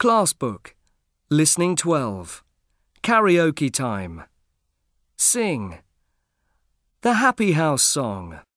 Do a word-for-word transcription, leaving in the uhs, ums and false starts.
Class book. Listening twelve. Karaoke time. Sing. The Happy House song.